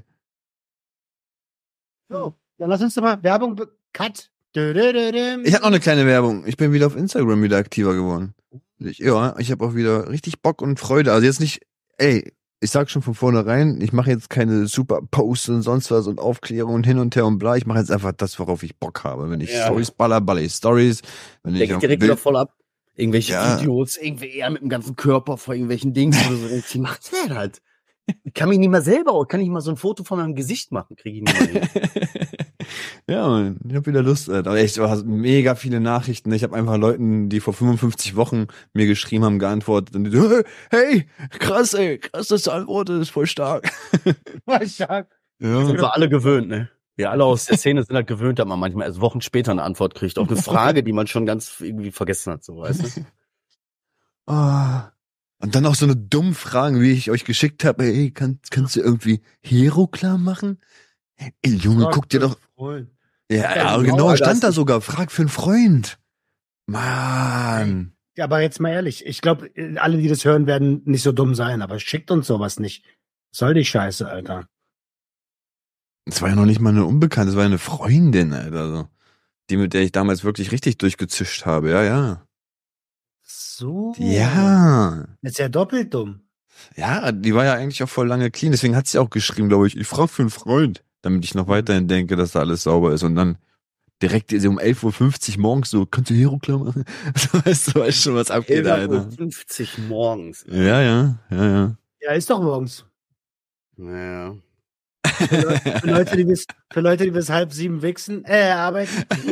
So, dann lass uns doch mal Werbung. be- Cut. Dö, dö, dö, dö. Ich habe noch eine kleine Werbung. Ich bin wieder auf Instagram wieder aktiver geworden. Ich, ja, ich habe auch wieder richtig Bock und Freude. Also jetzt nicht, ey, ich sag schon von vornherein, ich mache jetzt keine super Posts und sonst was und Aufklärung und hin und her und bla. Ich mache jetzt einfach das, worauf ich Bock habe. Wenn ich Ja. Stories baller, baller ich Stories. Wenn Der ich geht direkt wieder voll ab. Irgendwelche Ja. Videos, irgendwie eher mit dem ganzen Körper vor irgendwelchen Dings. Oder so. Wie macht der das? Ich kann mich nicht mal selber, kann ich mal so ein Foto von meinem Gesicht machen, kriege ich nicht mehr hin. Ja, Mann, ich habe wieder Lust. Alter. Aber echt, du hast mega viele Nachrichten. Ich habe einfach Leuten, die vor fünfundfünfzig Wochen mir geschrieben haben, geantwortet. Und die so, hey, krass, ey, krass, dass du antwortest, ist voll stark. Voll stark. Ja. Sind wir alle gewöhnt, ne? Wir alle aus der Szene sind halt gewöhnt, dass man manchmal erst Wochen später eine Antwort kriegt auf eine Frage, die man schon ganz irgendwie vergessen hat, so, weißt du? Ah. Und dann auch so eine dumme Frage, wie ich euch geschickt habe. Ey, kann, kannst du irgendwie Hero klar machen? Ey, Junge, guck dir doch. Ja, ja, Ja, genau, genau, stand das- da sogar. Frag für einen Freund. Mann. Ja, aber jetzt mal ehrlich, ich glaube, alle, die das hören, werden nicht so dumm sein, aber schickt uns sowas nicht. Soll die Scheiße, Alter. Das war ja noch nicht mal eine Unbekannte, das war ja eine Freundin, Alter. So. Die, mit der ich damals wirklich richtig durchgezischt habe, ja, ja. So. Ja. Das ist ja doppelt dumm. Ja, die war ja eigentlich auch voll lange clean, deswegen hat sie auch geschrieben, glaube ich, ich frage für einen Freund, damit ich noch weiterhin denke, dass da alles sauber ist und dann direkt so um elf Uhr fünfzig morgens so, kannst du Hero klar machen? So, weißt du, weißt schon, was abgeht, elf Uhr Alter. fünfzig morgens. Ja, ja, ja, ja. Ja, ist doch morgens. Naja. Für Leute, für Leute, die bis, für Leute, die bis halb sieben wichsen, äh, arbeiten.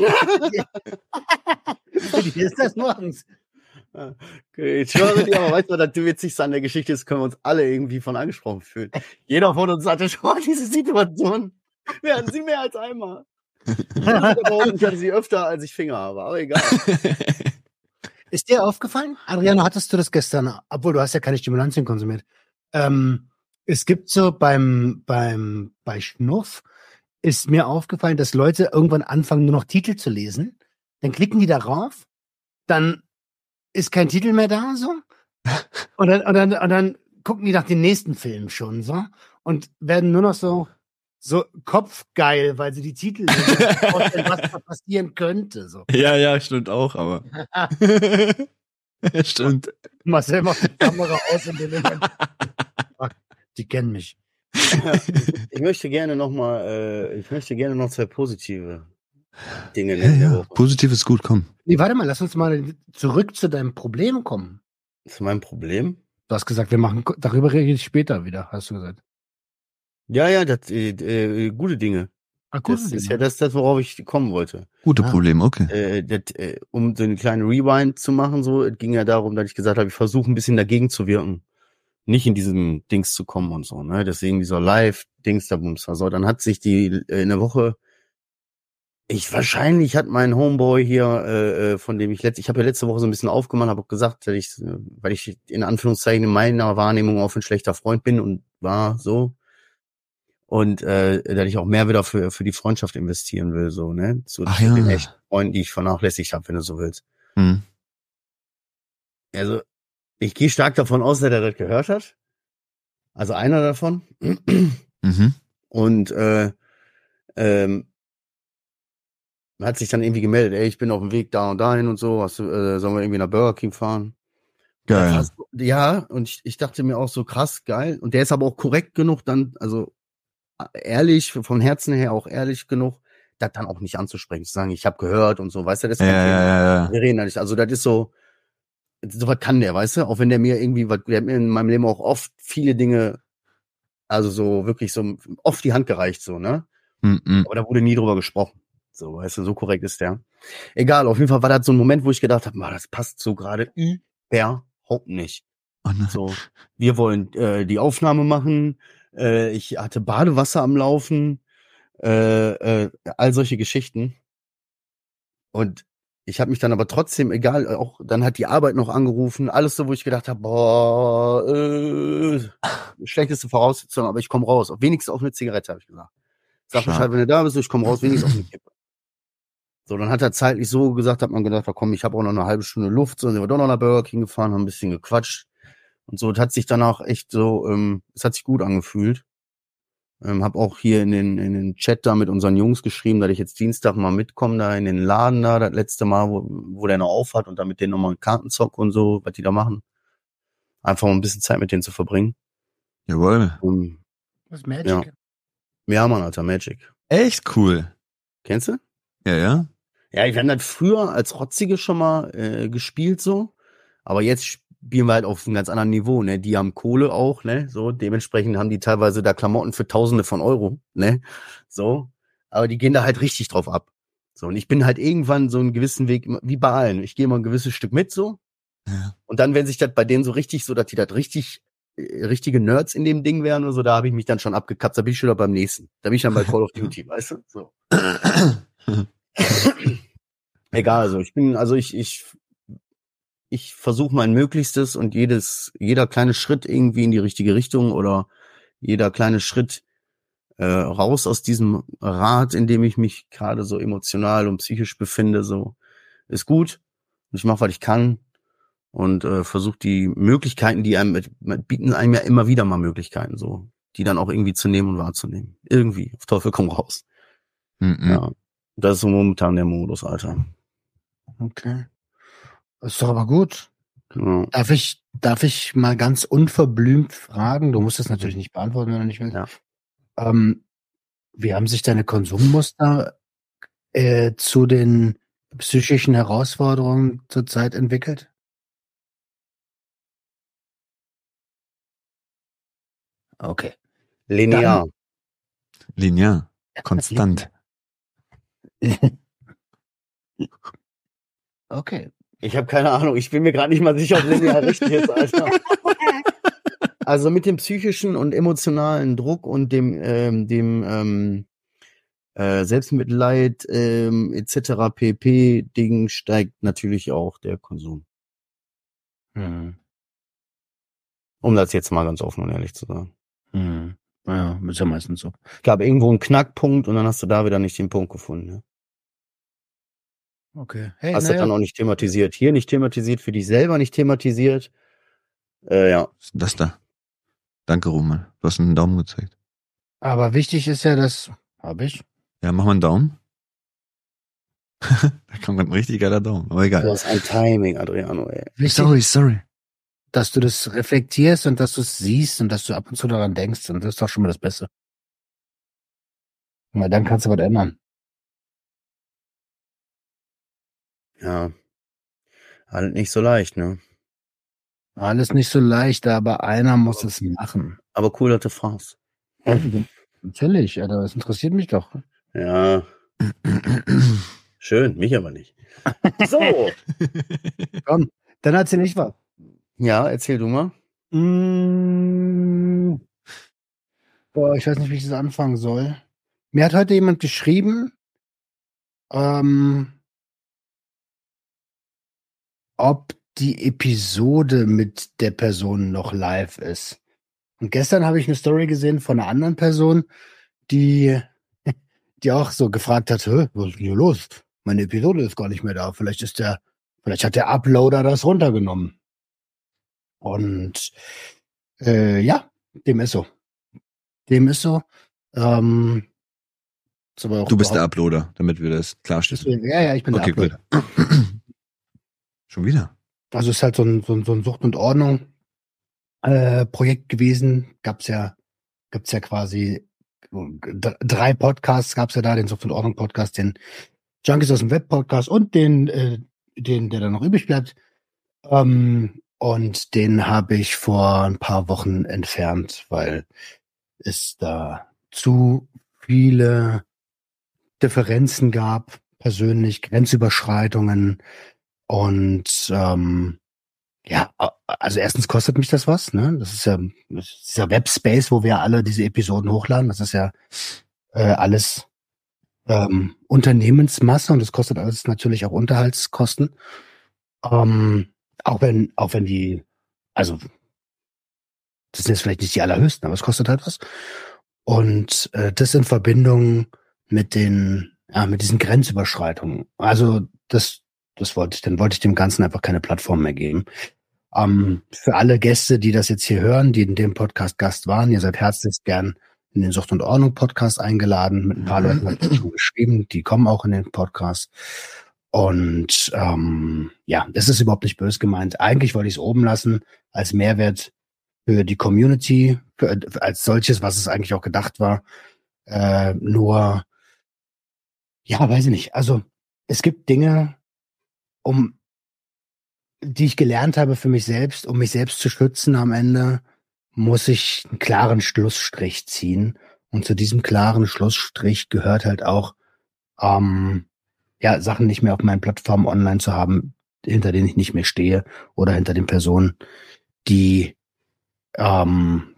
Für die ist das morgens. Okay, ich höre dir, aber weißt du, was das Witzigste an der Geschichte ist, können wir uns alle irgendwie von angesprochen fühlen. Jeder von uns hatte schon mal diese Situation. Wir hatten sie mehr als einmal. Ich hatte sie öfter, als ich Finger habe, aber egal. Ist dir aufgefallen? Adriano, hattest du das gestern, obwohl du hast ja keine Stimulantien konsumiert. Ähm, es gibt so beim, beim, bei Schnuff ist mir aufgefallen, dass Leute irgendwann anfangen, nur noch Titel zu lesen. Dann klicken die darauf, dann ist kein Titel mehr da, so. Und dann, und dann, und dann gucken die nach dem nächsten Film schon, so. Und werden nur noch so, so kopfgeil, weil sie die Titel vorstellen, was da passieren könnte, so. Ja, ja, stimmt auch, aber. Stimmt. Marcel macht die Kamera aus und den die kennen mich. Ich möchte gerne noch mal, äh, ich möchte gerne noch zwei positive Dinge Ja, nennen der ja. Woche. Positiv ist gut, komm. Nee, warte mal, lass uns mal zurück zu deinem Problem kommen. Das ist mein Problem. Du hast gesagt, wir machen, darüber rede ich später wieder, hast du gesagt. Ja, ja, das, äh, äh, gute Dinge. Ah, gut. Das ist ja das, das, worauf ich kommen wollte. Gute Ah. Probleme, okay. Äh, das, äh, um so einen kleinen Rewind zu machen, so, es ging ja darum, dass ich gesagt habe, ich versuche ein bisschen dagegen zu wirken. Nicht in diesem Dings zu kommen und so, ne? Deswegen dieser Live-Dings da Bums. Also dann hat sich die äh, in der Woche, ich wahrscheinlich hat mein Homeboy hier, äh, von dem ich letzte, ich habe ja letzte Woche so ein bisschen aufgemacht, habe auch gesagt, dass ich, weil ich in Anführungszeichen in meiner Wahrnehmung auch ein schlechter Freund bin und war so. Und äh, dass ich auch mehr wieder für für die Freundschaft investieren will, so, ne? Zu, Ach zu ja. den echten Freunden, die ich vernachlässigt habe, wenn du so willst. Hm. Also, ich gehe stark davon aus, dass er das gehört hat. Also einer davon. Mhm. Und äh, ähm, hat sich dann irgendwie gemeldet, ey, ich bin auf dem Weg da und dahin und so, hast du, äh, sollen wir irgendwie nach Burger King fahren? Geil. Das war so, ja, und ich, ich dachte mir auch so, krass, geil. Und der ist aber auch korrekt genug, dann, also ehrlich, vom Herzen her auch ehrlich genug, das dann auch nicht anzusprechen, zu sagen, ich habe gehört und so, weißt du, das ist Ja, kein ja, Thema. ja, ja. Wir reden da nicht, also das ist so, so was kann der, weißt du, auch wenn der mir irgendwie, was, der hat mir in meinem Leben auch oft viele Dinge, also so wirklich so oft die Hand gereicht, so, ne? Mhm. Aber da wurde nie drüber gesprochen. So, weißt du, so korrekt ist der. Egal, auf jeden Fall war das so ein Moment, wo ich gedacht habe, das passt so gerade überhaupt nicht. Oh nein. So, wir wollen äh, die Aufnahme machen, äh, ich hatte Badewasser am Laufen, äh, äh, all solche Geschichten. Und ich habe mich dann aber trotzdem, egal, auch dann hat die Arbeit noch angerufen, alles so, wo ich gedacht habe, boah, äh, schlechteste Voraussetzung, aber ich komme raus. Wenigstens auf eine Zigarette, habe ich gesagt. Sag Stark. Bescheid, wenn du da bist, ich komme raus, wenigstens auf eine Kippe. So, dann hat er zeitlich so gesagt, hat man gedacht, komm, ich habe auch noch eine halbe Stunde Luft, so, dann sind wir doch noch nach Burger King gefahren, haben ein bisschen gequatscht. Und so, das hat sich danach echt so, ähm, es hat sich gut angefühlt. Ähm, hab auch hier in den, in den Chat da mit unseren Jungs geschrieben, dass ich jetzt Dienstag mal mitkomme da in den Laden da, das letzte Mal, wo, wo der noch auf hat und da mit denen nochmal einen Kartenzock und so, was die da machen. Einfach mal ein bisschen Zeit mit denen zu verbringen. Jawohl. Um, Das ist Magic. Ja. ja, Mann, Alter, Magic. Echt cool. Kennst du? Ja, ja. Ja, wir haben das früher als Rotzige schon mal äh, gespielt so, aber jetzt spielen wir halt auf einem ganz anderen Niveau, ne? Die haben Kohle auch, ne? So, dementsprechend haben die teilweise da Klamotten für Tausende von Euro, ne? So, aber die gehen da halt richtig drauf ab. So, und ich bin halt irgendwann so einen gewissen Weg, wie bei allen, ich gehe mal ein gewisses Stück mit so. Ja. Und dann, wenn sich das bei denen so richtig, so dass die das richtig, äh, richtige Nerds in dem Ding wären oder so, da habe ich mich dann schon abgekappt, da bin ich schon wieder beim nächsten. Da bin ich dann bei Call of Duty, weißt du? So. Egal, also ich bin, also ich, ich, ich versuche mein Möglichstes und jedes, jeder kleine Schritt irgendwie in die richtige Richtung oder jeder kleine Schritt äh, raus aus diesem Rad, in dem ich mich gerade so emotional und psychisch befinde, so ist gut. Ich mache, was ich kann und äh, versuche die Möglichkeiten, die einem bieten, einem ja immer wieder mal Möglichkeiten, so die dann auch irgendwie zu nehmen und wahrzunehmen. Irgendwie, auf Teufel komm raus. Mhm. Ja, das ist so momentan der Modus, Alter. Okay. Das ist doch aber gut. Ja. Darf ich, darf ich mal ganz unverblümt fragen? Du musst es natürlich nicht beantworten, wenn du nicht willst. Ja. Ähm, wie haben sich deine Konsummuster äh, zu den psychischen Herausforderungen zurzeit entwickelt? Okay. Linear. Linear. Konstant. Okay. Ich habe keine Ahnung. Ich bin mir gerade nicht mal sicher, ob linear richtig ist, Alter. Also mit dem psychischen und emotionalen Druck und dem, ähm, dem ähm, äh, Selbstmitleid ähm, et cetera pp. Ding steigt natürlich auch der Konsum. Hm. Um das jetzt mal ganz offen und ehrlich zu sagen. Hm. Ja, ist ja meistens so. Es gab irgendwo einen Knackpunkt und dann hast du da wieder nicht den Punkt gefunden. Ne? Okay. Hey, Hast du naja. dann auch nicht thematisiert. Hier nicht thematisiert, für dich selber nicht thematisiert. Äh, ja. Was ist denn das da? Danke, Roman. Du hast einen Daumen gezeigt. Aber wichtig ist ja, dass. Habe ich? Ja, mach mal einen Daumen. Da kommt ein richtig geiler Daumen, aber Du egal. hast ein Timing, Adriano, ey. Wichtig, Sorry, sorry. dass du das reflektierst und dass du es siehst und dass du ab und zu daran denkst. Und das ist doch schon mal das Beste. Weil dann kannst du was ändern. Ja. Halt nicht so leicht, ne? Alles nicht so leicht, aber einer muss es machen. Aber cool, dass du fragst. Natürlich, Alter, das interessiert mich doch. Ja. Schön, mich aber nicht. So. Komm, dann erzähl ich was. Ja, erzähl du mal. Mm, boah, ich weiß nicht, wie ich das anfangen soll. Mir hat heute jemand geschrieben, ähm, ob die Episode mit der Person noch live ist. Und gestern habe ich eine Story gesehen von einer anderen Person, die, die auch so gefragt hat, "Hä, was ist denn hier los? Meine Episode ist gar nicht mehr da. Vielleicht ist der, vielleicht hat der Uploader das runtergenommen." Und äh, ja, dem ist so. Dem ist so. Ähm, ist aber auch Du bist der überhaupt- Uploader, damit wir das klarstellen. Ja, ja, ich bin Okay, der gut. Uploader. Schon wieder? Also es ist halt so ein, so ein, so ein Sucht und Ordnung äh, Projekt gewesen. Gab's ja, gab's ja quasi d- drei Podcasts gab's ja da, den Sucht und Ordnung Podcast, den Junkies aus dem Web Podcast und den, äh, den, der dann noch übrig bleibt. Ähm, und den habe ich vor ein paar Wochen entfernt, weil es da zu viele Differenzen gab, persönlich, Grenzüberschreitungen und ähm, ja, also erstens kostet mich das was, ne? Das ist ja das ist dieser Webspace, wo wir alle diese Episoden hochladen. Das ist ja äh, alles ähm, Unternehmensmasse und das kostet alles natürlich auch Unterhaltskosten. Ähm, auch wenn, auch wenn die, also das sind jetzt vielleicht nicht die allerhöchsten, aber es kostet halt was. Und äh, das in Verbindung mit den, ja, mit diesen Grenzüberschreitungen. Also das, das wollte ich, dann wollte ich dem Ganzen einfach keine Plattform mehr geben. Ähm, für alle Gäste, die das jetzt hier hören, die in dem Podcast Gast waren, ihr seid herzlich gern in den Sucht und Ordnung Podcast eingeladen. Mit ein paar Leuten habe ich schon geschrieben, die kommen auch in den Podcast. Und ähm, ja, das ist überhaupt nicht böse gemeint. Eigentlich wollte ich es oben lassen als Mehrwert für die Community, für, als solches, was es eigentlich auch gedacht war. Äh, nur, ja, weiß ich nicht. Also es gibt Dinge, um die ich gelernt habe für mich selbst, um mich selbst zu schützen am Ende, muss ich einen klaren Schlussstrich ziehen. Und zu diesem klaren Schlussstrich gehört halt auch, ähm, ja, Sachen nicht mehr auf meinen Plattformen online zu haben, hinter denen ich nicht mehr stehe oder hinter den Personen, die, ähm,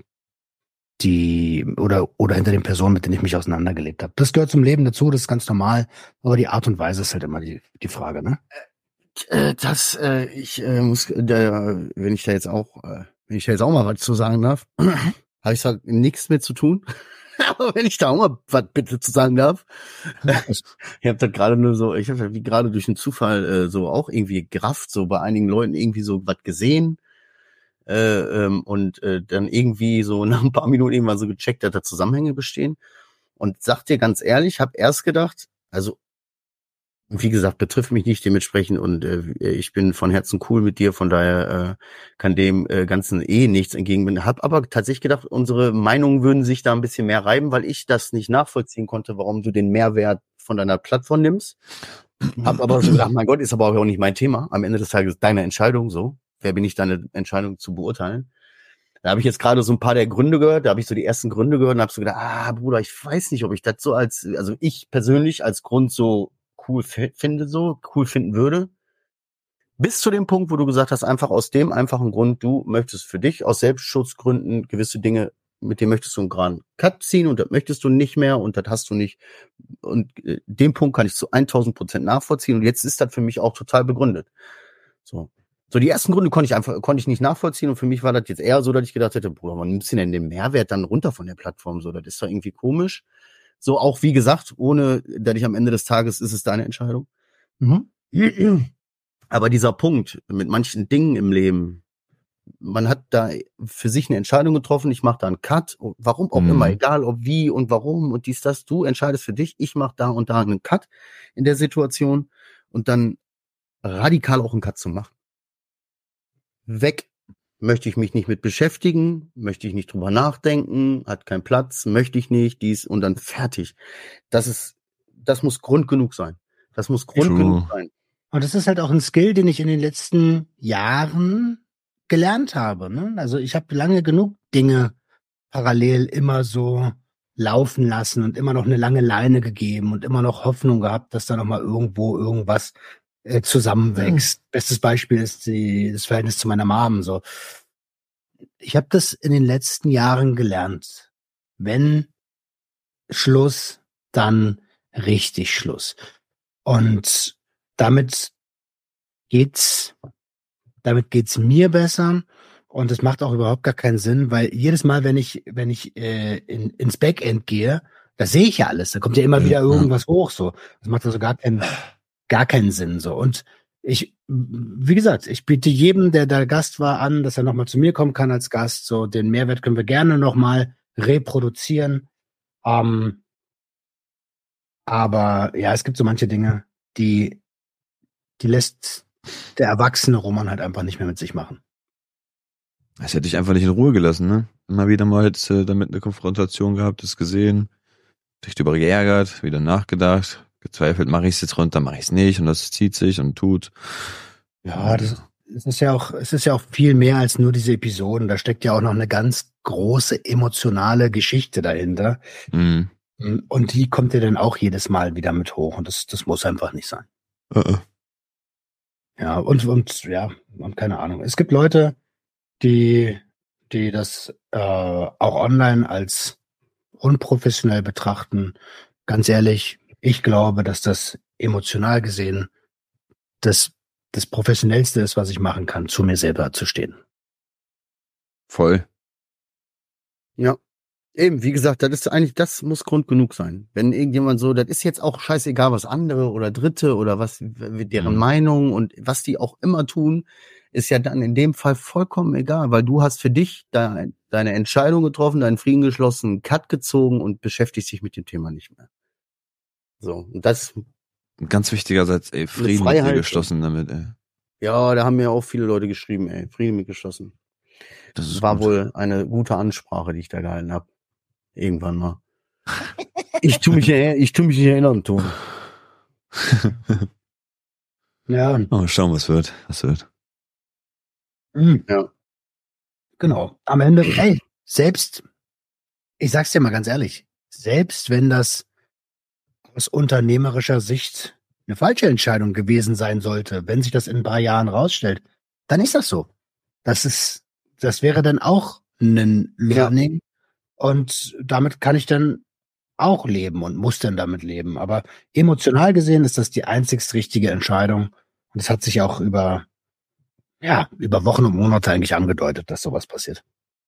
die, oder, oder hinter den Personen, mit denen ich mich auseinandergelebt habe. Das gehört zum Leben dazu, das ist ganz normal, aber die Art und Weise ist halt immer die, die Frage, ne? Äh, das, äh, ich äh, muss, äh, wenn ich da jetzt auch, äh, wenn ich da jetzt auch mal was zu sagen darf, habe ich da nichts mit zu tun. Aber wenn ich da auch mal was bitte zu sagen darf, ich habe das gerade nur so, ich habe wie gerade durch einen Zufall äh, so auch irgendwie gerafft, so bei einigen Leuten irgendwie so was gesehen äh, ähm, und äh, dann irgendwie so nach ein paar Minuten irgendwann so gecheckt, dass da Zusammenhänge bestehen. Und sag dir ganz ehrlich, habe erst gedacht, also Wie gesagt, betrifft mich nicht dementsprechend und äh, ich bin von Herzen cool mit dir, von daher äh, kann dem äh, Ganzen eh nichts entgegenwenden. Hab aber tatsächlich gedacht, unsere Meinungen würden sich da ein bisschen mehr reiben, weil ich das nicht nachvollziehen konnte, warum du den Mehrwert von deiner Plattform nimmst. Hab aber so gedacht, mein Gott, ist aber auch nicht mein Thema. Am Ende des Tages deine Entscheidung, so. Wer bin ich, deine Entscheidung zu beurteilen? Da habe ich jetzt gerade so ein paar der Gründe gehört, da habe ich so die ersten Gründe gehört und habe so gedacht, ah Bruder, ich weiß nicht, ob ich das so als, also ich persönlich als Grund so cool f- finde, so cool finden würde. Bis zu dem Punkt, wo du gesagt hast, einfach aus dem einfachen Grund, du möchtest für dich aus Selbstschutzgründen gewisse Dinge, mit denen möchtest du einen geraden Cut ziehen und das möchtest du nicht mehr und das hast du nicht. Und äh, den Punkt kann ich zu tausend Prozent nachvollziehen und jetzt ist das für mich auch total begründet. So. So, die ersten Gründe konnte ich einfach, konnte ich nicht nachvollziehen und für mich war das jetzt eher so, dass ich gedacht hätte, Bruder, wann nimmst du denn den Mehrwert dann runter von der Plattform? So, das ist doch irgendwie komisch. So, auch wie gesagt, ohne, dass ich am Ende des Tages, ist es deine Entscheidung. Mhm. Aber dieser Punkt mit manchen Dingen im Leben, man hat da für sich eine Entscheidung getroffen, ich mache da einen Cut, warum auch Mhm. immer, egal ob wie und warum und dies, das, du entscheidest für dich, ich mache da und da einen Cut in der Situation und dann radikal auch einen Cut zu machen. Weg, möchte ich mich nicht mit beschäftigen, möchte ich nicht drüber nachdenken, hat keinen Platz, möchte ich nicht, dies und dann fertig. Das ist, das muss Grund genug sein. Das muss Grund True. genug sein. Und das ist halt auch ein Skill, den ich in den letzten Jahren gelernt habe. Ne? Also ich habe lange genug Dinge parallel immer so laufen lassen und immer noch eine lange Leine gegeben und immer noch Hoffnung gehabt, dass da noch mal irgendwo irgendwas äh, zusammenwächst. Mhm. Bestes Beispiel ist die, das Verhältnis zu meiner Mom. So, ich habe das in den letzten Jahren gelernt. Wenn Schluss, dann richtig Schluss. Und damit geht's, damit geht's mir besser. Und es macht auch überhaupt gar keinen Sinn, weil jedes Mal, wenn ich, wenn ich äh, in, ins Backend gehe, da sehe ich ja alles. Da kommt ja immer wieder irgendwas hoch. So, das macht also gar keinen, gar keinen Sinn. So, und ich, wie gesagt, ich biete jedem, der da Gast war, an, dass er nochmal zu mir kommen kann als Gast. So, den Mehrwert können wir gerne nochmal reproduzieren. Ähm, aber ja, es gibt so manche Dinge, die, die lässt der erwachsene Roman halt einfach nicht mehr mit sich machen. Das hätte ich einfach nicht in Ruhe gelassen, ne? Immer wieder mal jetzt äh, damit eine Konfrontation gehabt, das gesehen, dich darüber geärgert, wieder nachgedacht, gezweifelt, mache ich es jetzt runter, mache ich es nicht und das zieht sich und tut. Ja, das, es ist ja auch, es ist ja auch viel mehr als nur diese Episoden. Da steckt ja auch noch eine ganz große emotionale Geschichte dahinter. Mhm. Und die kommt ja dann auch jedes Mal wieder mit hoch und das, das muss einfach nicht sein. Uh-uh. Ja, und, und, ja, und keine Ahnung. Es gibt Leute, die, die das äh, auch online als unprofessionell betrachten. Ganz ehrlich, ich glaube, dass das emotional gesehen das, das Professionellste ist, was ich machen kann, zu mir selber zu stehen. Voll. Ja. Eben, wie gesagt, das ist eigentlich, das muss Grund genug sein. Wenn irgendjemand so, das ist jetzt auch scheißegal, was andere oder Dritte oder was, deren mhm. Meinung und was die auch immer tun, ist ja dann in dem Fall vollkommen egal, weil du hast für dich de, deine Entscheidung getroffen, deinen Frieden geschlossen, Cut gezogen und beschäftigst dich mit dem Thema nicht mehr. So, und das. Ein ganz wichtiger Satz, ey, Frieden mit dir geschlossen damit, ey. Ja, da haben mir auch viele Leute geschrieben, ey, Frieden mit geschlossen. Das ist war gut. Wohl eine gute Ansprache, die ich da gehalten habe. Irgendwann mal. Ich tu mich, ich tu mich nicht erinnern, Ton. Ja. Oh, schauen, was wird, was wird. Mhm. Ja. Genau. Am Ende, ey, selbst, ich sag's dir mal ganz ehrlich, selbst wenn das aus unternehmerischer Sicht eine falsche Entscheidung gewesen sein sollte, wenn sich das in ein paar Jahren rausstellt, dann ist das so. Das ist, das wäre dann auch ein Learning. Ja. Und damit kann ich dann auch leben und muss dann damit leben. Aber emotional gesehen ist das die einzigst richtige Entscheidung. Und es hat sich auch über, ja, über Wochen und Monate eigentlich angedeutet, dass sowas passiert.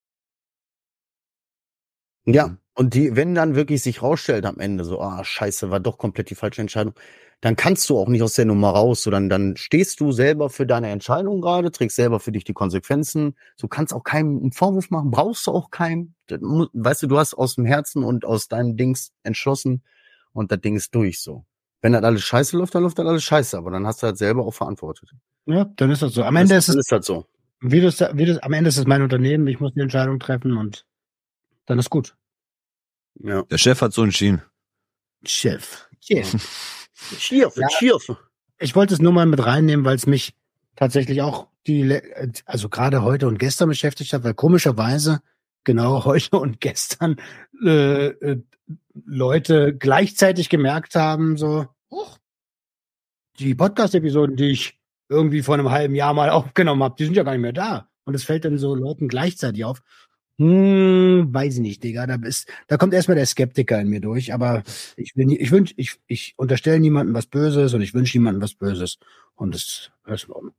Ja, und die, wenn dann wirklich sich rausstellt am Ende, so, ah, scheiße, war doch komplett die falsche Entscheidung, dann kannst du auch nicht aus der Nummer raus, sondern dann stehst du selber für deine Entscheidung gerade, trägst selber für dich die Konsequenzen. Du kannst auch keinem einen Vorwurf machen, brauchst du auch keinen. Weißt du, du hast aus dem Herzen und aus deinem Dings entschlossen und das Ding ist durch so. Wenn das alles scheiße läuft, dann läuft das alles scheiße, aber dann hast du halt selber auch verantwortet. Ja, dann ist das so. Am Ende das, ist es, ist das so. wie du, wie du, am Ende ist es mein Unternehmen, ich muss die Entscheidung treffen und dann ist gut. Ja. Der Chef hat so entschieden. Chef. Chef. Schierfe, Ja. Schierfe. Ich wollte es nur mal mit reinnehmen, weil es mich tatsächlich auch die, le- also gerade heute und gestern beschäftigt hat, weil komischerweise genau heute und gestern äh, äh, Leute gleichzeitig gemerkt haben, so, oh, die Podcast-Episoden, die ich irgendwie vor einem halben Jahr mal aufgenommen habe, die sind ja gar nicht mehr da. Und es fällt dann so Leuten gleichzeitig auf. Hm, weiß ich nicht, Digga. Da ist, da kommt erstmal der Skeptiker in mir durch. Aber ich will, nie- ich wünsch, ich, ich unterstelle niemandem was Böses und ich wünsche niemandem was Böses. Und das ist in Ordnung.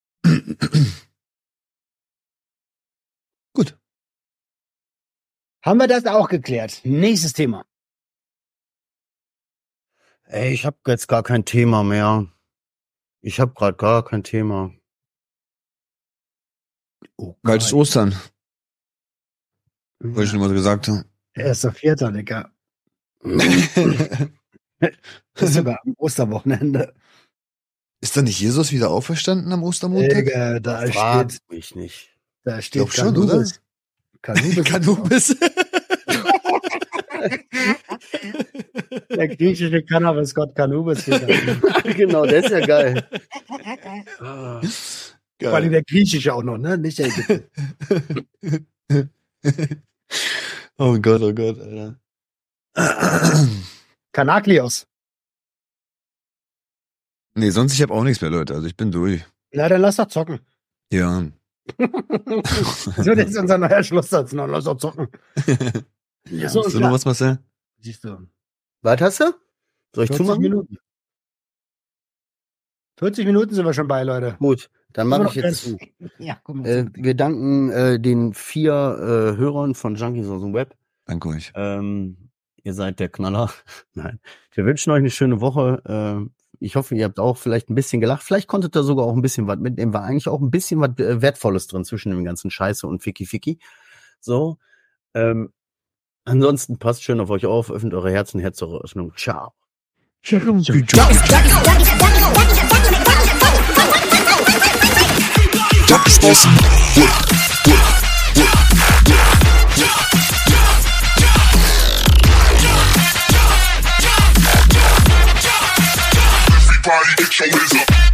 Gut. Haben wir das auch geklärt? Nächstes Thema. Ey, ich habe jetzt gar kein Thema mehr. Ich habe gerade gar kein Thema. Oh, Bald ist geil. Ostern, wollte ich schon mal so gesagt haben. Erster Vierter, Digga. Das ist sogar am Osterwochenende. Ist da nicht Jesus wieder auferstanden am Ostermontag? Digga, da Frag steht, mich nicht. da steht Glaub schon, oder? Kanubis. Kanubis. Der griechische Cannabis-Gott Kanubis. steht da. Genau, der ist ja geil. Vor allem der griechische auch noch, ne? Nicht der Ägypter. Oh Gott, oh Gott, Alter. Kanaklios. Nee, sonst ich habe auch nichts mehr, Leute. Also ich bin durch. Na, dann lass doch zocken. Ja. Das wird jetzt unser neuer Schlusssatz. Na, lass doch zocken. Ja. So, Hast du noch was, Marcel? Siehst du. Was hast du? Soll ich vierzig zumachen? Minuten. vierzig Minuten sind wir schon bei, Leute. Gut, dann mache ich Immer noch jetzt zu. Ja, guck mal. Äh, wir danken äh, den vier äh, Hörern von Junkies aus dem Web. Danke euch. Ähm, ihr seid der Knaller. Nein. Wir wünschen euch eine schöne Woche. Ähm, ich hoffe, ihr habt auch vielleicht ein bisschen gelacht. Vielleicht konntet ihr sogar auch ein bisschen was mitnehmen. War eigentlich auch ein bisschen was äh, Wertvolles drin zwischen dem ganzen Scheiße und Ficky Ficky. So. Ähm, ansonsten passt schön auf euch auf. Öffnet eure Herzen, Herz eure Öffnung. Ciao. Everybody get your hands up.